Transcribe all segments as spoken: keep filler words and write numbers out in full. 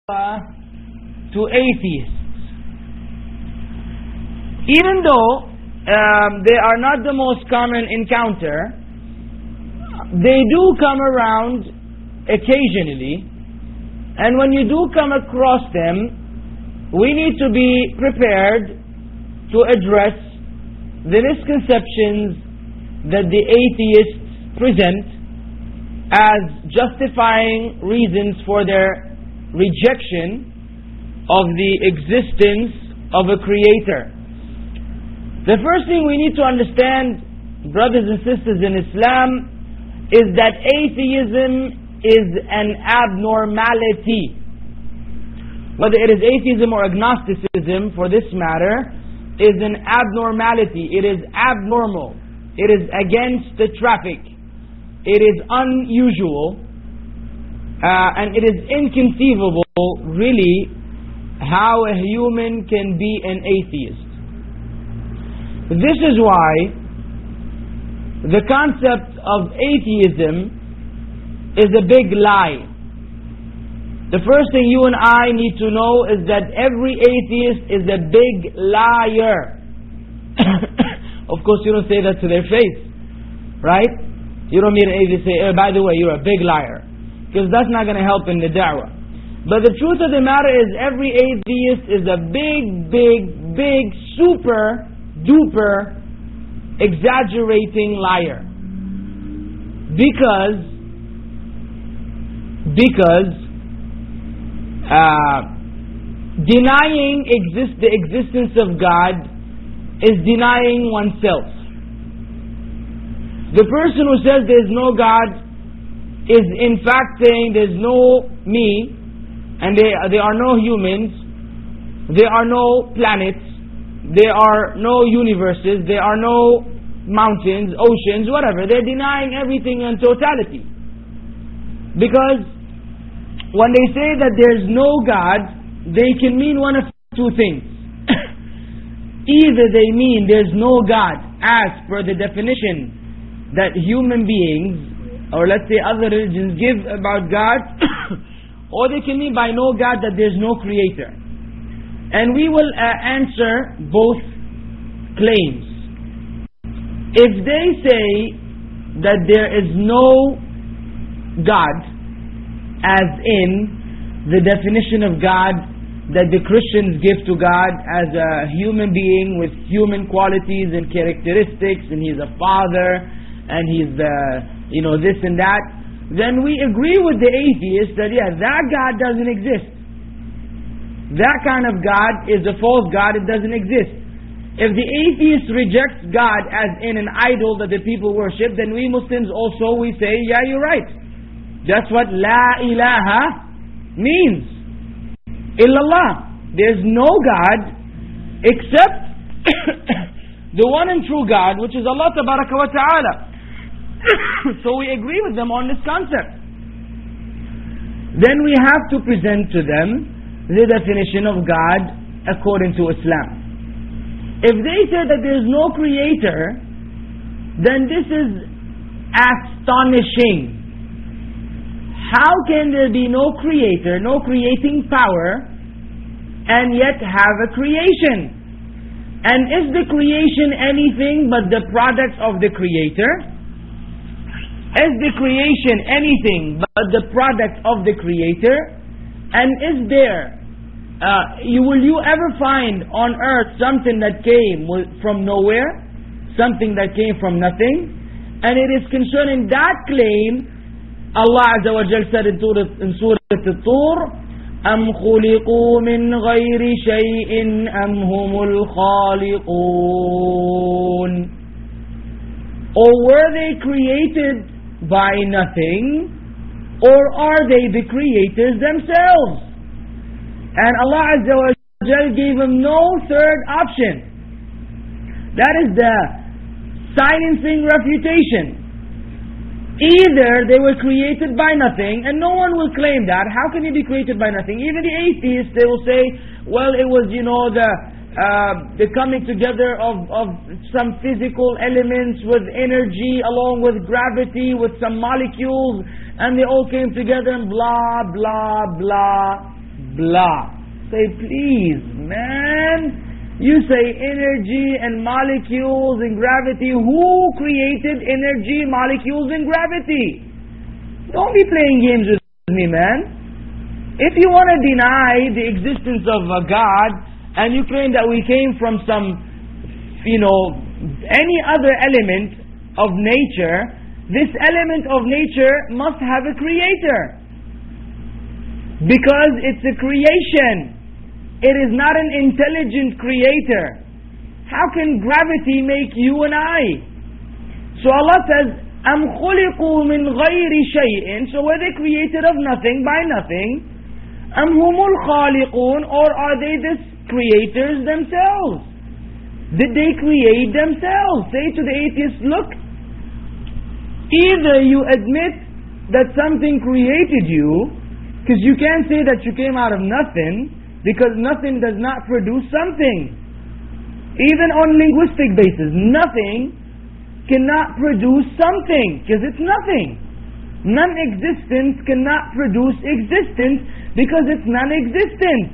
to atheists. Even though um, they are not the most common encounter, they do come around occasionally, and when you do come across them, we need to be prepared to address the misconceptions that the atheists present as justifying reasons for their rejection of the existence of a creator. The first thing we need to understand, brothers and sisters in Islam, is that atheism is an abnormality. Whether it is atheism or agnosticism, for this matter, is an abnormality. It is abnormal. It is against the traffic. It is unusual. Uh, and it is inconceivable, really, how a human can be an atheist. This is why the concept of atheism is a big lie. The first thing you and I need to know is that every atheist is a big liar. Of course, you don't say that to their face, right? You don't meet an atheist and say, oh, by the way, you're a big liar. Because that's not going to help in the da'wah. But the truth of the matter is, every atheist is a big, big, big, super duper exaggerating liar. Because because uh, denying exist the existence of God is denying oneself. The person who says there is no God is in fact saying there is no me, and there, there are no humans, there are no planets, there are no universes, there are no mountains, oceans, whatever. They're denying everything in totality. Because when they say that there's no God, they can mean one of two things. Either they mean there's no God as per the definition that human beings, or let's say other religions, give about God, or they can mean by no God that there's no creator. And we will uh, answer both claims. If they say that there is no God, as in the definition of God that the Christians give to God as a human being with human qualities and characteristics, and He's a father, and He's the, you know, this and that, then we agree with the atheist that yeah, that God doesn't exist. That kind of God is a false God, it doesn't exist. If the atheist rejects God as in an idol that the people worship, then we Muslims also, we say, yeah, you're right. That's what La ilaha means. Illallah. There's no God except the one and true God, which is Allah Tabaraka wa Ta'ala. So we agree with them on this concept. Then we have to present to them the definition of God according to Islam. If they say that there is no creator, then this is astonishing. How can there be no creator, no creating power, and yet have a creation? And is the creation anything but the product of the creator? Is the creation anything but the product of the creator? And is there Uh, you, will you ever find on earth something that came from nowhere? Something that came from nothing? And it is concerning that claim, Allah Azza wa Jal said in Surah At-Tur, أَمْ خُلِقُوا مِنْ غَيْرِ شَيْءٍ أَمْ هُمُ الْخَالِقُونَ. Or were they created by nothing? Or are they the creators themselves? And Allah Azza wa Jal gave him no third option. That is the silencing refutation. Either they were created by nothing, and no one will claim that. How can you be created by nothing? Even the atheists, they will say, well, it was, you know, the uh, the coming together of, of some physical elements with energy, along with gravity, with some molecules, and they all came together and blah, blah, blah. blah. Say, please, man. You say energy and molecules and gravity. Who created energy, molecules and gravity? Don't be playing games with me, man. If you want to deny the existence of a God and you claim that we came from some, you know, any other element of nature, this element of nature must have a creator. Because it's a creation. It is not an intelligent creator. How can gravity make you and I? So Allah says, أَمْ خُلِقُوا مِنْ غَيْرِ شَيْءٍ. So were they created of nothing, by nothing? أَمْ هُمُ الْخَالِقُونَ. Or are they the creators themselves? Did they create themselves? Say to the atheist, look, either you admit that something created you, because you can't say that you came out of nothing, because nothing does not produce something. Even on linguistic basis, nothing cannot produce something, because it's nothing. Non-existence cannot produce existence, because it's non-existent.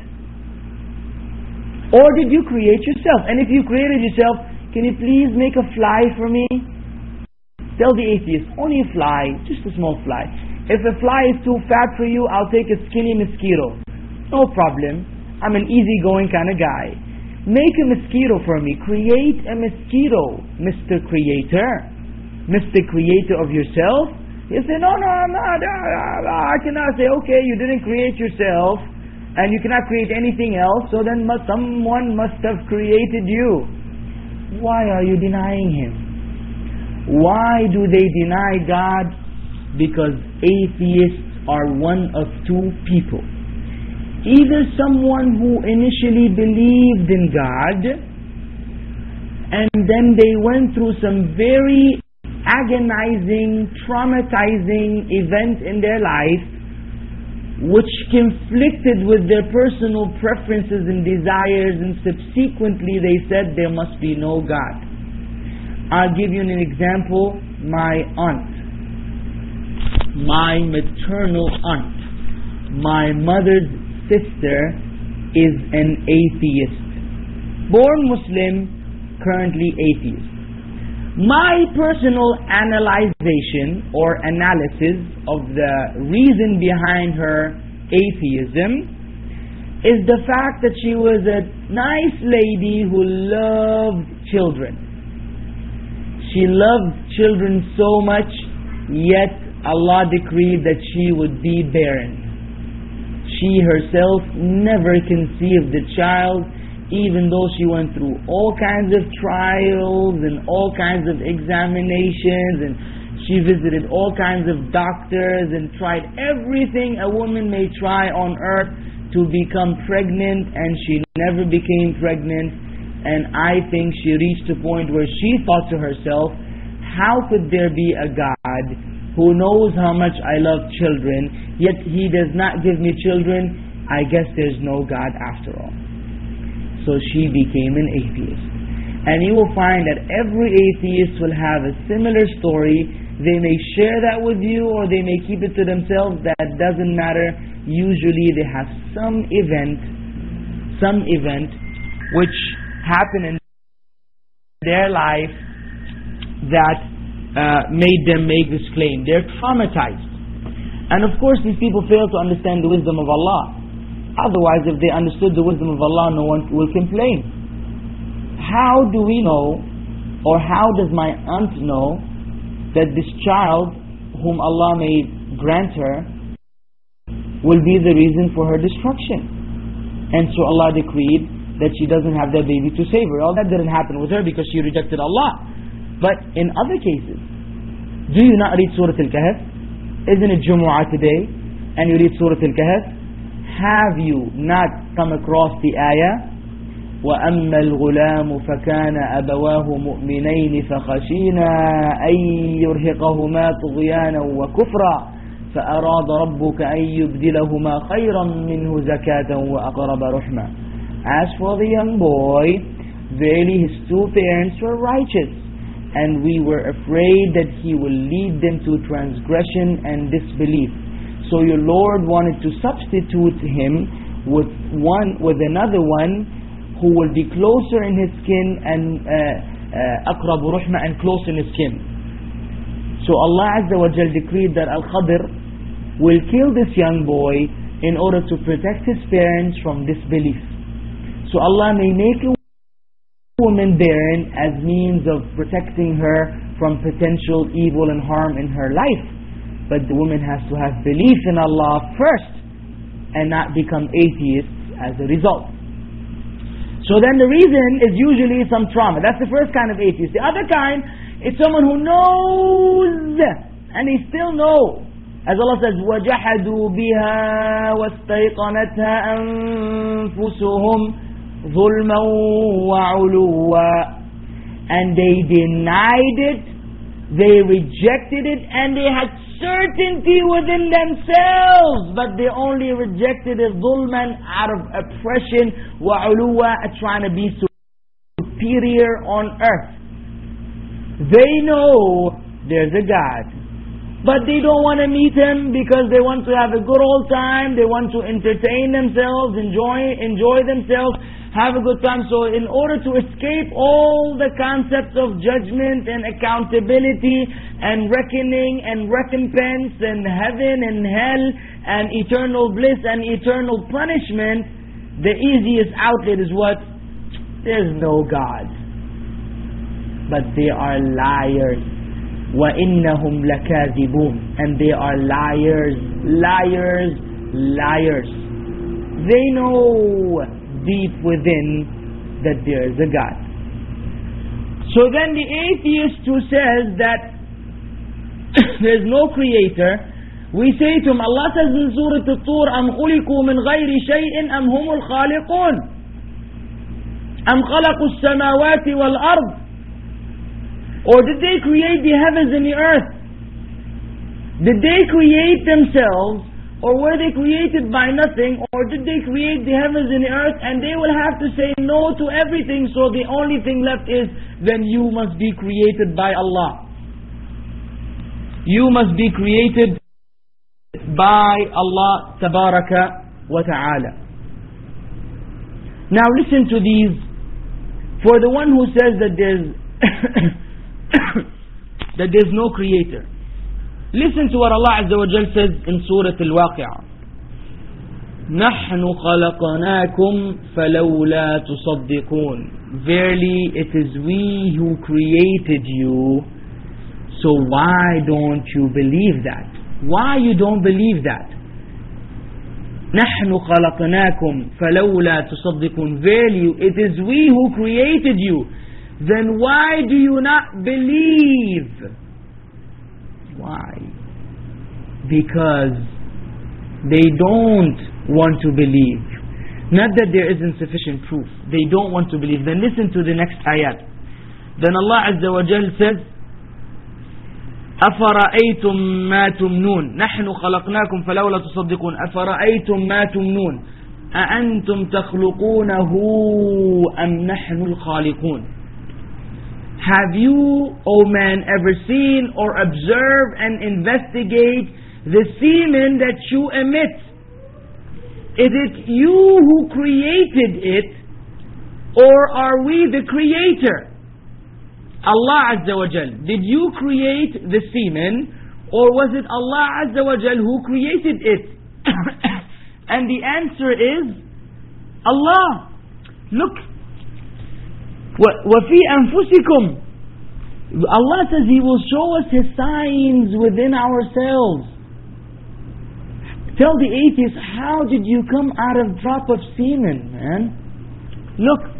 Or did you create yourself? And if you created yourself, can you please make a fly for me? Tell the atheist, only a fly, just a small fly. If a fly is too fat for you, I'll take a skinny mosquito. No problem. I'm an easygoing kind of guy. Make a mosquito for me. Create a mosquito, Mister Creator. Mister Creator of yourself. You say, no, no, I'm not. I cannot say, okay, you didn't create yourself, and you cannot create anything else, so then must, someone must have created you. Why are you denying Him? Why do they deny God? Because atheists are one of two people. Either someone who initially believed in God, and then they went through some very agonizing, traumatizing event in their life, which conflicted with their personal preferences and desires, and subsequently they said there must be no God. I'll give you an example. My aunt, my maternal aunt, my mother's sister is an atheist. Born Muslim, currently atheist. My personal analyzation or analysis of the reason behind her atheism is the fact that she was a nice lady who loved children. She loved children so much, yet Allah decreed that she would be barren. She herself never conceived a child, even though she went through all kinds of trials and all kinds of examinations, and she visited all kinds of doctors and tried everything a woman may try on earth to become pregnant, and she never became pregnant. And I think she reached a point where she thought to herself, how could there be a God who knows how much I love children, yet He does not give me children? I guess there's no God after all. So she became an atheist. And you will find that every atheist will have a similar story. They may share that with you, or they may keep it to themselves. That doesn't matter. Usually they have some event, some event which happened in their life that uh, made them make this claim. They're traumatized. And of course these people fail to understand the wisdom of Allah. Otherwise, if they understood the wisdom of Allah, no one will complain. How do we know, or how does my aunt know, that this child, whom Allah may grant her, will be the reason for her destruction? And so Allah decreed that she doesn't have that baby to save her. All that didn't happen with her because she rejected Allah. But in other cases, do you not read Surah Al-Kahf? Isn't it Jumu'ah today? And you read Surah Al-Kahf? Have you not come across the ayah? وَأَمَّا الْغُلَامُ فَكَانَ أَبَوَاهُ مُؤْمِنَيْنِ فَخَشِينَا أَن يُرْهِقَهُمَا طُغْيَانًا وَكُفْرًا فَأَرَادَ رَبُّكَ أَن يُبْدِلَهُمَا خَيْرًا مِنْهُ زَكَاةً وَأَقْرَبَ رُحْمًا. As for the young boy, verily his two parents were righteous, and we were afraid that he will lead them to transgression and disbelief. So your Lord wanted to substitute him with one with another one who will be closer in his skin and أقرب رحمة and close in his skin. So Allah Azza wa Jal decreed that Al-Khadir will kill this young boy in order to protect his parents from disbelief. So Allah may make a woman barren as means of protecting her from potential evil and harm in her life. But the woman has to have belief in Allah first and not become atheists as a result. So then the reason is usually some trauma. That's the first kind of atheist. The other kind is someone who knows and they still know. As Allah says, وَجَحَدُوا بِهَا وَاسْتَيْقَنَتْهَا أَنفُسُهُمْ ظُلْمًا وَعُلُوًّا. And they denied it, they rejected it, and they had certainty within themselves, but they only rejected it ظُلْمًا, out of oppression, وَعُلُوًّا, trying to be superior on earth. They know there's a God, but they don't want to meet Him because they want to have a good old time. They want to entertain themselves, enjoy enjoy themselves, have a good time. So in order to escape all the concepts of judgment and accountability and reckoning and recompense and heaven and hell and eternal bliss and eternal punishment, the easiest outlet is what? There's no God. But they are liars. وَإِنَّهُمْ لَكَاذِبُونَ. And they are liars, liars, liars. They know deep within that there is a God. So then the atheist who says that there is no creator, we say to him, Allah says in Surah At-Tur, أَمْ خُلِقُوا مِنْ غَيْرِ شَيْءٍ أَمْ هُمُ الْخَالِقُونَ أَمْ خَلَقُوا السَّمَاوَاتِ وَالْأَرْضِ. Or did they create the heavens and the earth? Did they create themselves? Or were they created by nothing? Or did they create the heavens and the earth? And they will have to say no to everything. So the only thing left is, then you must be created by Allah. You must be created by Allah Tabaraka wa Ta'ala. Now listen to these. For the one who says that there's that there's no creator, listen to what Allah Azza wa Jal says in Surah Al-Waqi'ah. نَحْنُ خَلَقَنَاكُمْ فَلَوْلَا تُصَدِّقُونَ. Verily it is we who created you, so why don't you believe that? Why you don't believe that? نَحْنُ خَلَقَنَاكُمْ فَلَوْلَا تُصَدِّقُونَ. Verily it is we who created you, then why do you not believe? Why? Because they don't want to believe. Not that there isn't sufficient proof. They don't want to believe. Then listen to the next ayat. Then Allah Azza wa Jal says, أَفَرَأَيْتُمْ مَا تُمْنُونَ نَحْنُ خَلَقْنَاكُمْ فَلَوْلَا تُصَدِّقُونَ أَفَرَأَيْتُمْ مَا تُمْنُونَ أَأَنْتُمْ تَخْلُقُونَهُ أَمْ نَحْنُ الْخَالِقُونَ. Have you, O man, ever seen or observe and investigate the semen that you emit? Is it you who created it, or are we the creator? Allah Azza wa Jal, did you create the semen, or was it Allah Azza wa Jal who created it? And the answer is Allah. Look, وَفِي أَنفُسِكُمْ. Allah says He will show us His signs within ourselves. Tell the atheist, how did you come out of drop of semen, man? Look,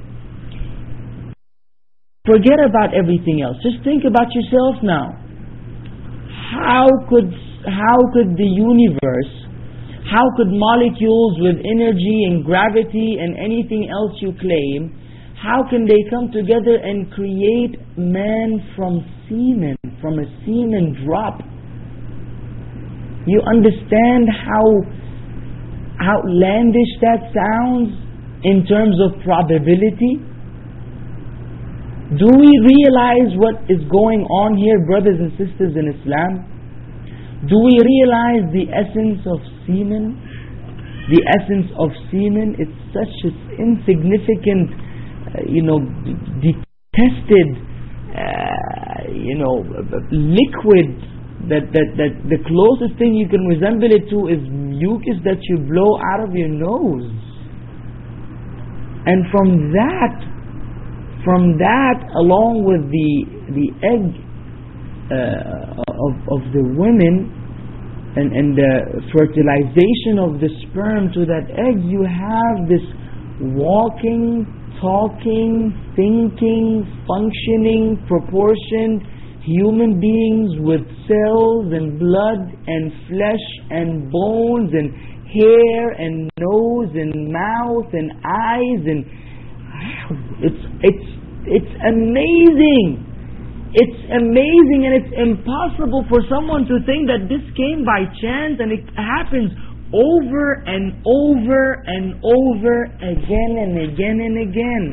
forget about everything else. Just think about yourself now. How could how could the universe, how could molecules with energy and gravity and anything else you claim, how can they come together and create man from semen, from a semen drop? You understand how outlandish that sounds in terms of probability? Do we realize what is going on here, brothers and sisters in Islam? Do we realize the essence of semen? the essence of semen is such an insignificant, uh, you know, detested, uh, you know, liquid, that, that, that the closest thing you can resemble it to is mucus that you blow out of your nose. And from that, from that, along with the the egg uh, of of the women, and and the fertilization of the sperm to that egg, you have this walking, talking, thinking, functioning, proportioned human beings with cells and blood and flesh and bones and hair and nose and mouth and eyes, and it's it's it's amazing. It's amazing, and it's impossible for someone to think that this came by chance, and it happens over and over and over again and again and again.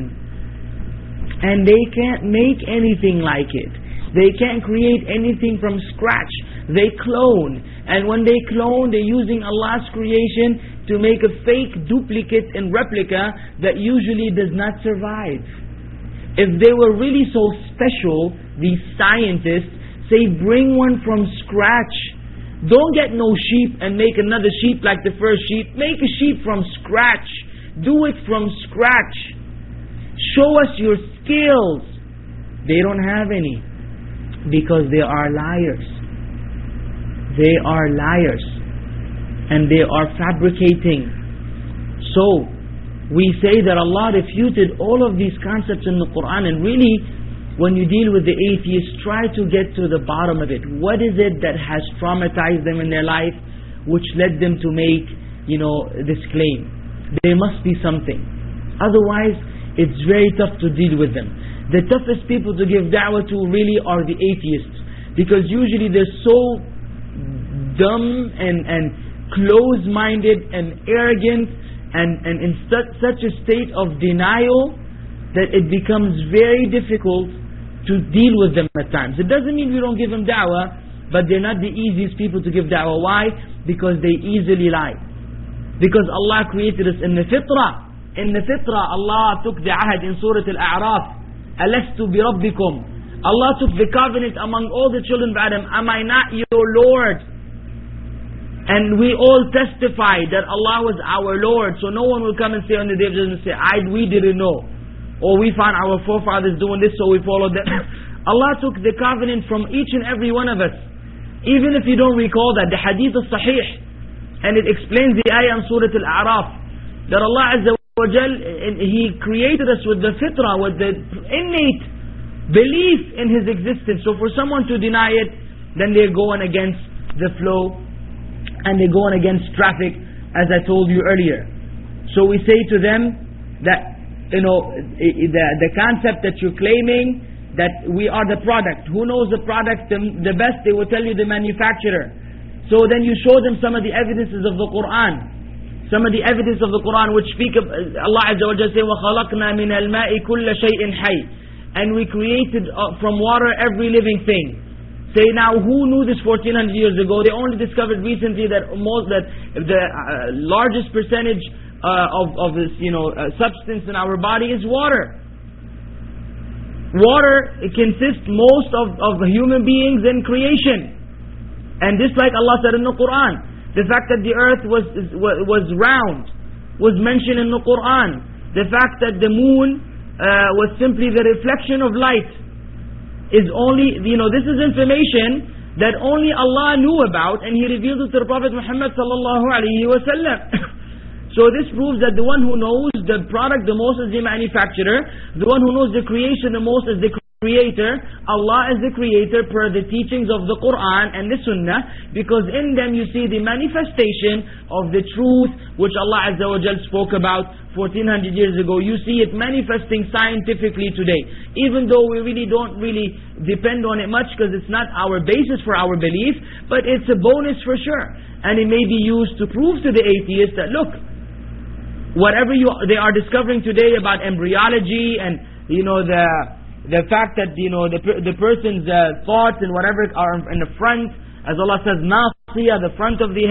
And they can't make anything like it. They can't create anything from scratch. They clone. And when they clone, they're using Allah's creation to make a fake duplicate and replica that usually does not survive. If they were really so special, these scientists say, bring one from scratch. Don't get no sheep and make another sheep like the first sheep. Make a sheep from scratch. Do it from scratch. Show us your skills. They don't have any. Because they are liars. They are liars. And they are fabricating. So, we say that Allah refuted all of these concepts in the Quran. And really, when you deal with the atheists, try to get to the bottom of it. What is it that has traumatized them in their life, which led them to make, you know, this claim? There must be something. Otherwise, it's very tough to deal with them. The toughest people to give da'wah to really are the atheists, because usually they're so dumb and, and close-minded and arrogant and, and in such, such a state of denial that it becomes very difficult to deal with them at times. It doesn't mean we don't give them da'wah, but they're not the easiest people to give da'wah. Why? Because they easily lie. Because Allah created us in the fitrah. In the fitrah, Allah took the ahad in Surah Al-A'raf. Alastu bi rabbikum. Allah took the covenant among all the children of Adam. Am I not your Lord? And we all testify that Allah was our Lord. So no one will come and say on the day of judgment, say, I, we didn't know. Or we found our forefathers doing this, so we followed them. Allah took the covenant from each and every one of us. Even if you don't recall that, the hadith is sahih. And it explains the ayah in Surah Al-A'raf. That Allah Azza wa Jal, He created us with the fitrah, with the innate belief in His existence. So for someone to deny it, then they're going against the flow, and they're going against traffic, as I told you earlier. So we say to them that, you know, the, the concept that you're claiming, that we are the product. Who knows the product the, the best? They will tell you the manufacturer. So then you show them some of the evidences of the Quran. Some of the evidence of the Quran which speak of Allah Azza wa Jalla saying, وَخَلَقْنَا مِنَ الْمَاءِ كُلَّ شَيْءٍ حَيٍّ, and we created uh, from water every living thing. Say now, who knew this fourteen hundred years ago? They only discovered recently that most that the uh, largest percentage uh, of of this, you know, uh, substance in our body is water. Water, it consists most of of human beings in creation, and just like Allah said in the Quran. The fact that the earth was was round was mentioned in the Quran. The fact that the moon uh, was simply the reflection of light is only, you know, this is information that only Allah knew about, and He revealed it to the Prophet Muhammad sallallahu alaihi wasallam. So this proves that the one who knows the product the most is the manufacturer. The one who knows the creation the most is the Creator. Allah is the Creator per the teachings of the Quran and the Sunnah, because in them you see the manifestation of the truth which Allah Azza wa Jal spoke about fourteen hundred years ago. You see it manifesting scientifically today, even though we really don't really depend on it much, because it's not our basis for our belief, but it's a bonus for sure. And it may be used to prove to the atheists that, look, whatever you they are discovering today about embryology and, you know, the the fact that, you know, the the person's uh, thoughts and whatever are in the front, as Allah says, nasiya, the front of the head,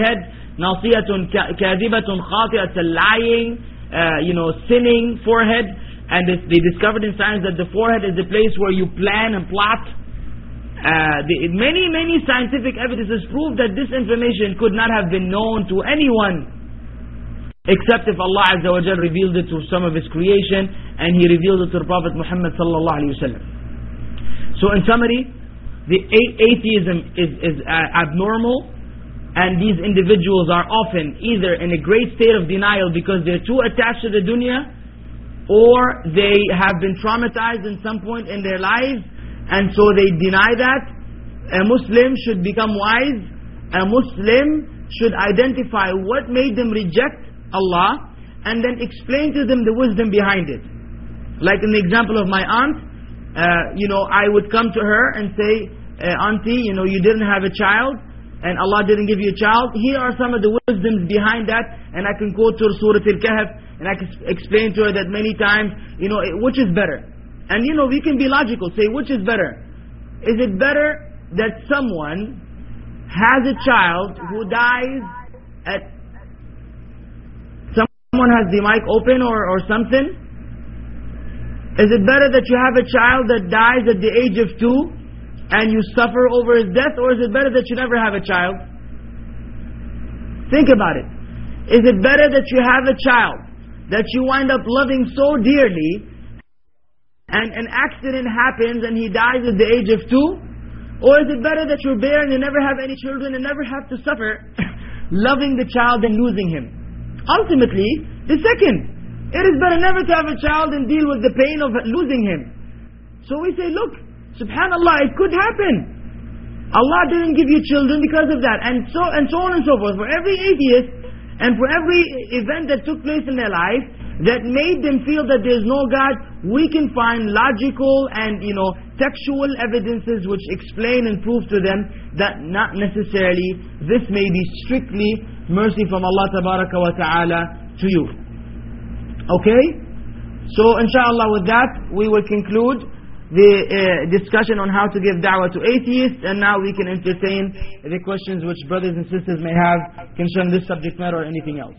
ناصية كاذبة خاطئة, lying, uh, you know, sinning forehead. And they, they discovered in science that the forehead is the place where you plan and plot. Uh, the, many, many scientific evidences prove that this information could not have been known to anyone except if Allah Azza wa Jal revealed it to some of His creation, and He revealed it to the Prophet Muhammad sallallahu alaihi wasallam. So in summary, the atheism is, is uh, abnormal, and these individuals are often either in a great state of denial because they're too attached to the dunya, or they have been traumatized in some point in their lives, and so they deny that. A Muslim should become wise. A Muslim should identify what made them reject Allah, and then explain to them the wisdom behind it. Like in the example of my aunt, uh, you know, I would come to her and say, uh, Auntie, you know, you didn't have a child, and Allah didn't give you a child. Here are some of the wisdoms behind that, and I can quote to Surah Al-Kahf, and I can explain to her that many times, you know, which is better? And you know, we can be logical, say, which is better? Is it better that someone has a child who dies at... Someone has the mic open or, or something? Is it better that you have a child that dies at the age of two and you suffer over his death, or is it better that you never have a child? Think about it. Is it better that you have a child that you wind up loving so dearly, and an accident happens and he dies at the age of two? Or is it better that you're barren and never have any children and never have to suffer loving the child and losing him? Ultimately, the second. It is better never to have a child and deal with the pain of losing him. So we say, look, subhanallah, it could happen. Allah didn't give you children because of that. And so and so on and so forth. For every atheist and for every event that took place in their life that made them feel that there is no God, we can find logical and, you know, textual evidences which explain and prove to them that not necessarily this may be strictly mercy from Allah Tabaraka wa Ta'ala to you. Okay? So inshallah with that we will conclude the uh, discussion on how to give da'wah to atheists, and now we can entertain the questions which brothers and sisters may have concerning this subject matter or anything else.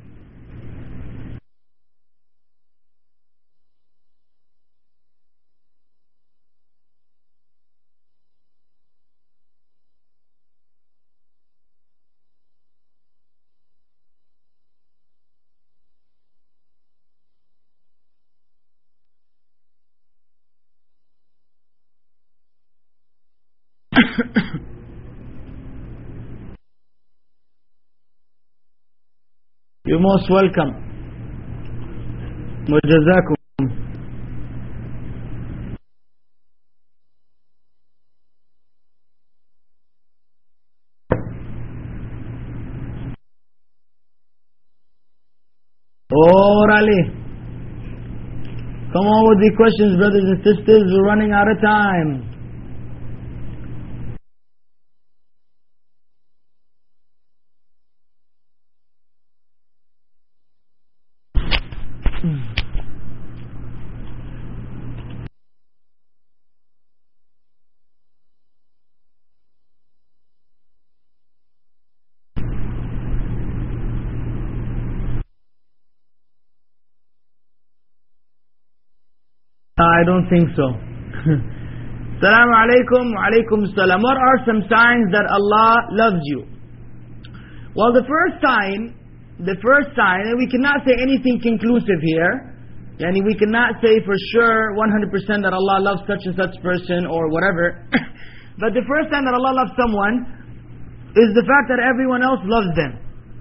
You're most welcome. Wajazakum. Orale. Come on with the questions, brothers and sisters. We're running out of time. I don't think so. Assalamu alaikum wa alaikum salam. What are some signs that Allah loves you? Well, the first sign, the first sign, and we cannot say anything conclusive here. Yani we cannot say for sure one hundred percent that Allah loves such and such person or whatever. But the first sign that Allah loves someone is the fact that everyone else loves them.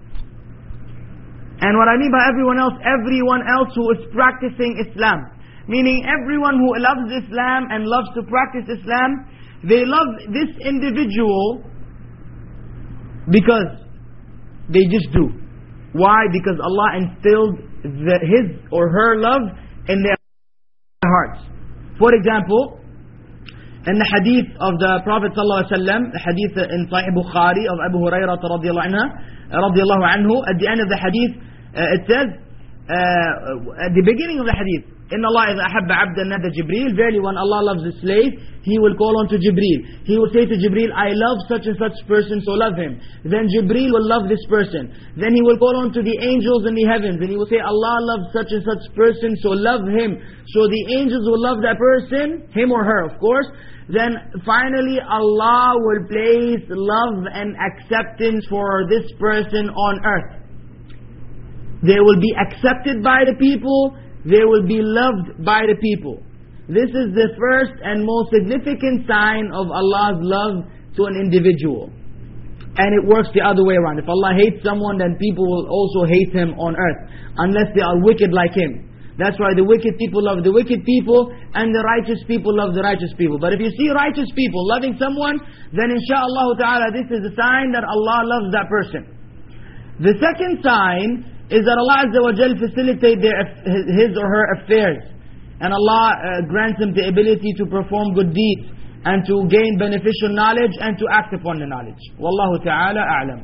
And what I mean by everyone else, everyone else who is practicing Islam. Meaning everyone who loves Islam and loves to practice Islam, they love this individual because they just do. Why? Because Allah instilled the, His or her love in their hearts. For example, in the hadith of the Prophet ﷺ, the hadith in Sahih Bukhari of Abu Hurairah radiyallahu anhu, at the end of the hadith, uh, it says, uh, at the beginning of the hadith, إن الله إذا أحب عبدا نادى جبريل. Verily when Allah loves a slave, He will call on to Jibreel. He will say to Jibreel, I love such and such person, so love him. Then Jibreel will love this person. Then He will call on to the angels in the heavens, and He will say, Allah loves such and such person, so love him. So the angels will love that person, him or her of course. Then finally Allah will place love and acceptance for this person on earth. They will be accepted by the people, they will be loved by the people. This is the first and most significant sign of Allah's love to an individual. And it works the other way around. If Allah hates someone, then people will also hate him on earth, unless they are wicked like him. That's why the wicked people love the wicked people, and the righteous people love the righteous people. But if you see righteous people loving someone, then insha'Allah ta'ala this is a sign that Allah loves that person. The second sign is that Allah Azza wa Jal facilitate their, his or her affairs. And Allah uh, grants him the ability to perform good deeds, and to gain beneficial knowledge, and to act upon the knowledge. Wallahu ta'ala a'lam.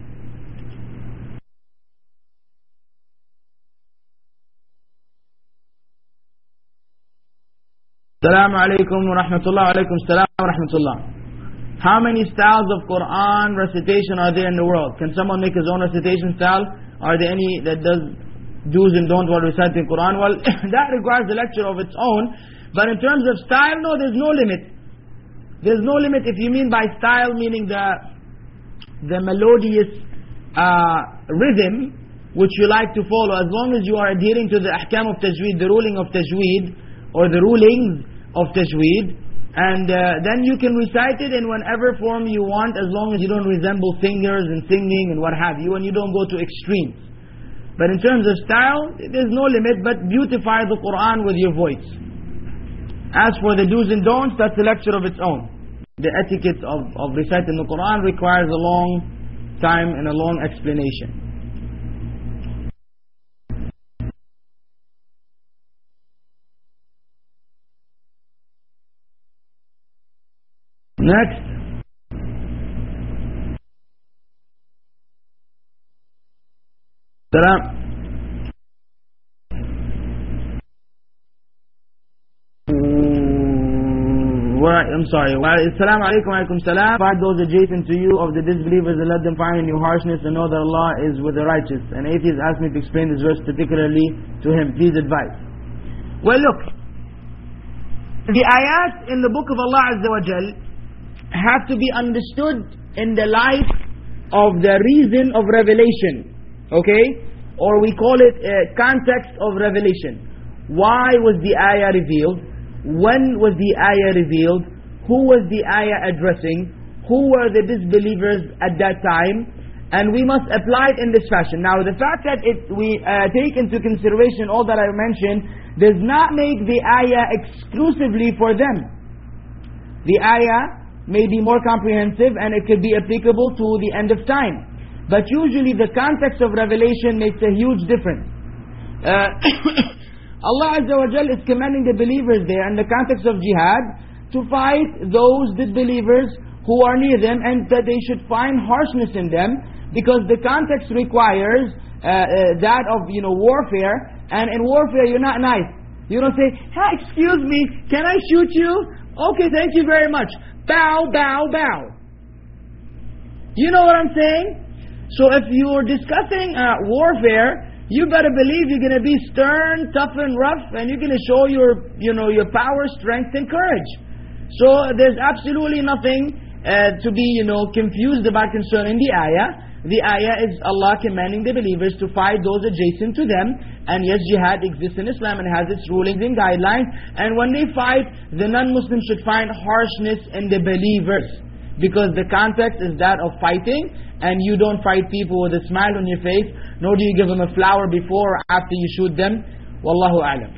Assalamu alaikum wa rahmatullah wa alaikum salam wa rahmatullah. How many styles of Quran recitation are there in the world? Can someone make his own recitation style? Are there any that does do's and don'ts while reciting Quran? Well, that requires a lecture of its own. But in terms of style, no, there's no limit. There's no limit. If you mean by style, meaning the the melodious uh, rhythm which you like to follow, as long as you are adhering to the ahkam of tajweed, the ruling of tajweed, or the rulings of tajweed, and uh, then you can recite it in whatever form you want, as long as you don't resemble singers and singing and what have you, and you don't go to extremes. But in terms of style, there's no limit, but beautify the Quran with your voice. As for the do's and don'ts, that's a lecture of its own. The etiquette of, of reciting the Quran requires a long time and a long explanation. Next. Salam. I'm sorry. Assalamu alaikum wa alaikum salam. Fight those adjacent to you of the disbelievers and let them find in you harshness and know that Allah is with the righteous. An atheist asked me to explain this verse particularly to him. Please advise. Well, look. The ayat in the book of Allah Azza wa Jal have to be understood in the light of the reason of revelation. Okay? Or we call it a context of revelation. Why was the ayah revealed? When was the ayah revealed? Who was the ayah addressing? Who were the disbelievers at that time? And we must apply it in this fashion. Now the fact that it, we uh, take into consideration all that I mentioned does not make the ayah exclusively for them. The ayah may be more comprehensive and it could be applicable to the end of time. But usually the context of revelation makes a huge difference. Uh, Allah Azza wa Jal is commending the believers there in the context of jihad to fight those disbelievers who are near them, and that they should find harshness in them, because the context requires uh, uh, that of, you know, warfare. And in warfare you're not nice. You don't say, hey, excuse me, can I shoot you? Okay, thank you very much. Bow, bow, bow. You know what I'm saying? So if you're discussing uh, warfare, you better believe you're going to be stern, tough and rough, and you're going to show your, you know, your power, strength and courage. So there's absolutely nothing uh, to be, you know, confused about concerning the ayah. The ayah is Allah commanding the believers to fight those adjacent to them. And yes, jihad exists in Islam and has its rulings and guidelines. And when they fight, the non-Muslims should find harshness in the believers, because the context is that of fighting, and you don't fight people with a smile on your face, nor do you give them a flower before or after you shoot them. Wallahu a'lam.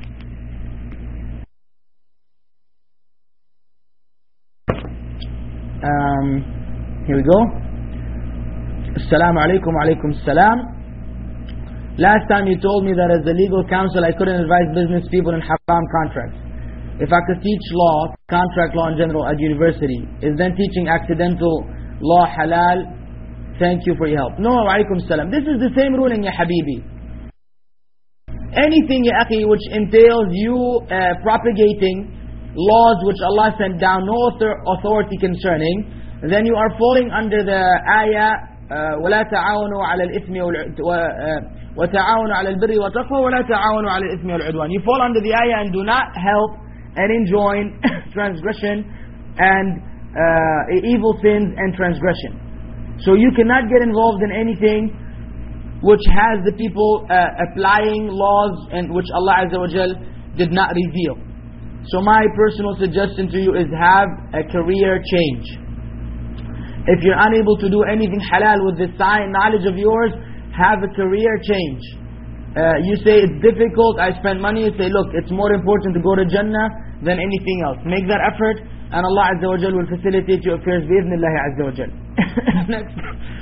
Um, here we go. Assalamu alaikum wa alaikum salam. Last time you told me that as a legal counsel I couldn't advise business people in haram contracts. If I could teach law, contract law in general at university, is then teaching accidental law halal? Thank you for your help. No, wa alaikum salam. This is the same ruling, ya habibi. anything, ya akhi, which entails you uh, propagating laws which Allah sent down, no authority concerning, then you are falling under the ayah, وَلَا تَعَاوَنُوا عَلَى الْإِثْمِ وَتَعَاوَنُوا عَلَى الْبِرِّ وَالتَّقْوَى وَلَا تَعَاوَنُوا عَلى الْإِثْمِ وَالْعُدْوَانِ. You fall under the ayah and do not help and enjoin transgression and uh, evil sins and transgression. So you cannot get involved in anything which has the people uh, applying laws and which Allah Azza wa Jal did not reveal. So my personal suggestion to you is have a career change. If you're unable to do anything halal with this science knowledge of yours, have a career change. Uh, you say it's difficult, I spend money. You say, look, it's more important to go to Jannah than anything else. Make that effort, and Allah Azza wa Jal will facilitate your affairs bi-idhnillahi Azza wa Jal. Next.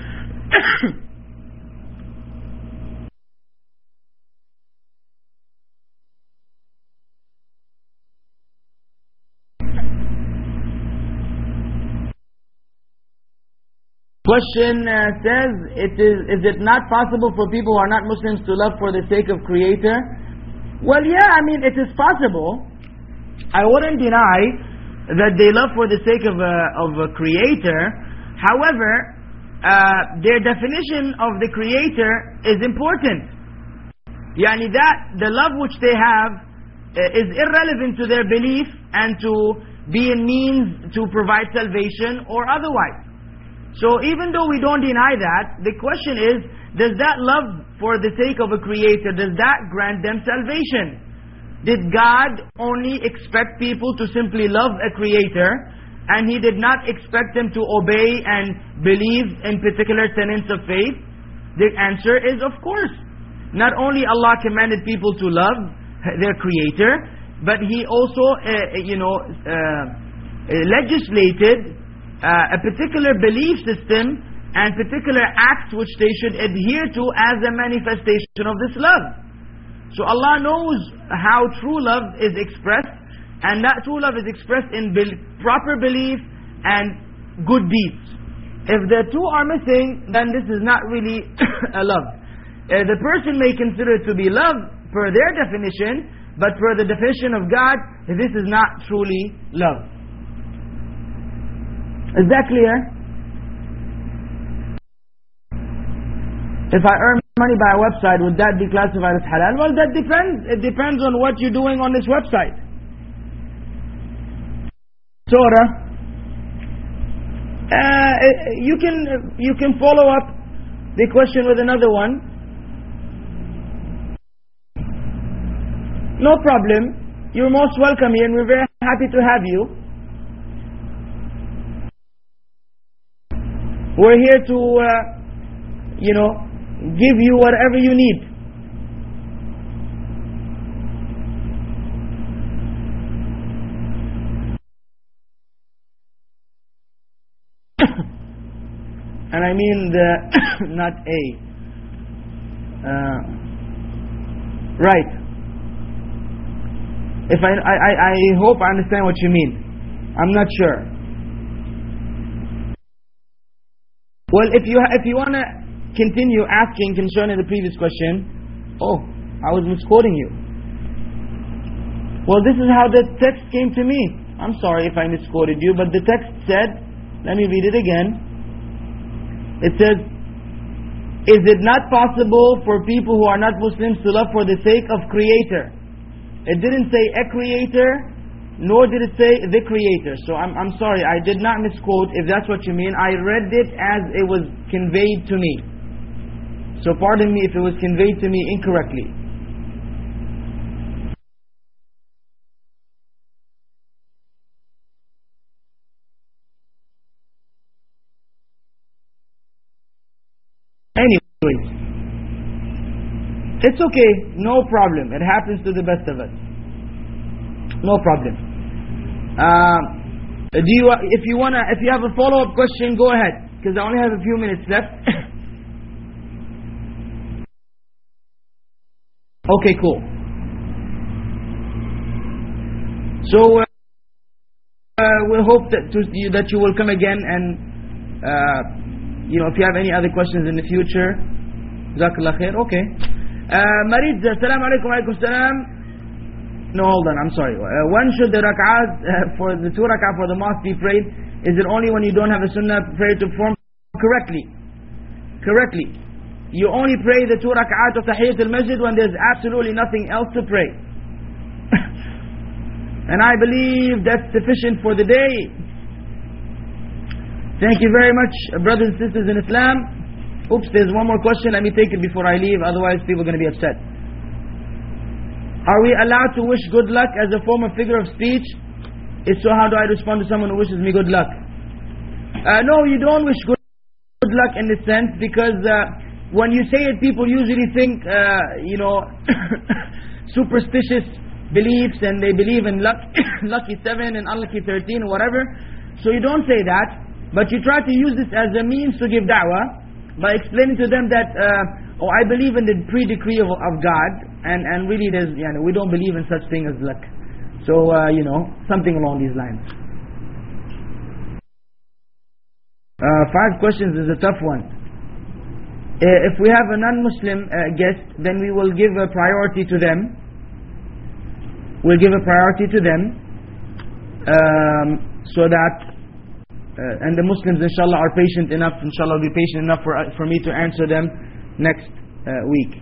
Question uh, says, it is, is it not possible for people who are not Muslims to love for the sake of Creator? Well, yeah, I mean, it is possible. I wouldn't deny that they love for the sake of a, of a Creator. However, uh, their definition of the Creator is important. Yani that, the love which they have uh, is irrelevant to their belief and to be a means to provide salvation or otherwise. So even though we don't deny that, the question is, does that love for the sake of a Creator, does that grant them salvation? Did God only expect people to simply love a Creator, and He did not expect them to obey and believe in particular tenets of faith? The answer is of course. Not only Allah commanded people to love their Creator, but He also uh, you know uh, legislated Uh, a particular belief system and particular acts which they should adhere to as a manifestation of this love. So Allah knows how true love is expressed, and that true love is expressed in be proper belief and good deeds. If the two are missing, then this is not really a love. Uh, the person may consider it to be love per their definition, but per the definition of God, this is not truly love. Is that clear? If I earn money by a website, would that be classified as halal? Well, that depends. It depends on what you're doing on this website. Sora. Uh, you can you can follow up the question with another one. No problem. You're most welcome here, and we're very happy to have you. We're here to, uh, you know, give you whatever you need. And I mean the, not A. Uh, right. If I, I, I hope I understand what you mean. I'm not sure. Well, if you if you want to continue asking concerning the previous question, oh, I was misquoting you. Well, this is how the text came to me. I'm sorry if I misquoted you, but the text said, let me read it again. It says, is it not possible for people who are not Muslims to love for the sake of Creator? It didn't say a Creator, nor did it say the Creator. So I'm, I'm sorry, I did not misquote, if that's what you mean. I read it as it was conveyed to me. So pardon me if it was conveyed to me incorrectly. Anyways, it's okay, no problem. It happens to the best of us. No problem. Uh, do you, if you wanna, if you have a follow-up question, go ahead, because I only have a few minutes left. Okay, cool. So uh, uh, we'll hope that to, you, that you will come again, and uh, you know, if you have any other questions in the future, Jazakallah khair. Okay. Uh, Marid, Assalamu alaikum wa alaikum salam. No, hold on, I'm sorry. Uh, when should the rak'ahs uh, for the two rak'ah for the mosque be prayed? Is it only when you don't have a sunnah prayer to perform? Correctly. Correctly. You only pray the two rak'ahs of Tahiyyat al-Masjid when there's absolutely nothing else to pray. And I believe that's sufficient for the day. Thank you very much, brothers and sisters in Islam. Oops, there's one more question. Let me take it before I leave, otherwise people are going to be upset. Are we allowed to wish good luck as a form of figure of speech? If so, how do I respond to someone who wishes me good luck? Uh, no, you don't wish good, good luck in this sense, because uh, when you say it, people usually think, uh, you know, superstitious beliefs, and they believe in luck, lucky seven and unlucky thirteen or whatever. So you don't say that, but you try to use this as a means to give da'wah, by explaining to them that, uh, oh, I believe in the pre-decree of, of God, and, and really there's, you know, we don't believe in such thing as luck. So, uh, you know, something along these lines. Uh, five questions is a tough one. Uh, if we have a non-Muslim uh, guest, then we will give a priority to them. We'll give a priority to them, um, so that Uh, and the Muslims inshallah are patient enough, inshallah will be patient enough for, uh, for me to answer them next uh, week.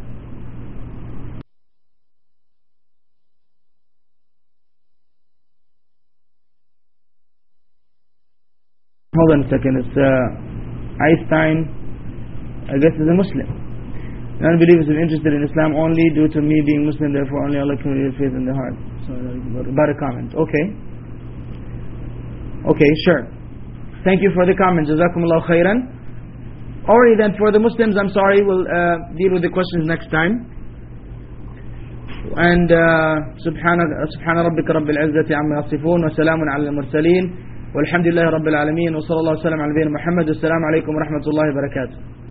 Hold on a second, it's uh, Einstein, I guess is a Muslim. Non-believers are interested in Islam only due to me being Muslim, therefore only Allah can reveal faith in the heart. So, about a comment, okay. Okay, sure. Thank you for the comment. Jazakumullahu khairan. Alright then, for the Muslims, I'm sorry, we'll uh, deal with the questions next time. And Subhana Subhana Rabbika Rabbil Izzati Amma Yasifun wa Salamun ala al-Mursaleen walhamdulillahi Rabbil Alameen wa sallallahu alaihi wa sallam ala nabiyyina Muhammad. Assalamu alaikum wa rahmatullahi wa barakatuh.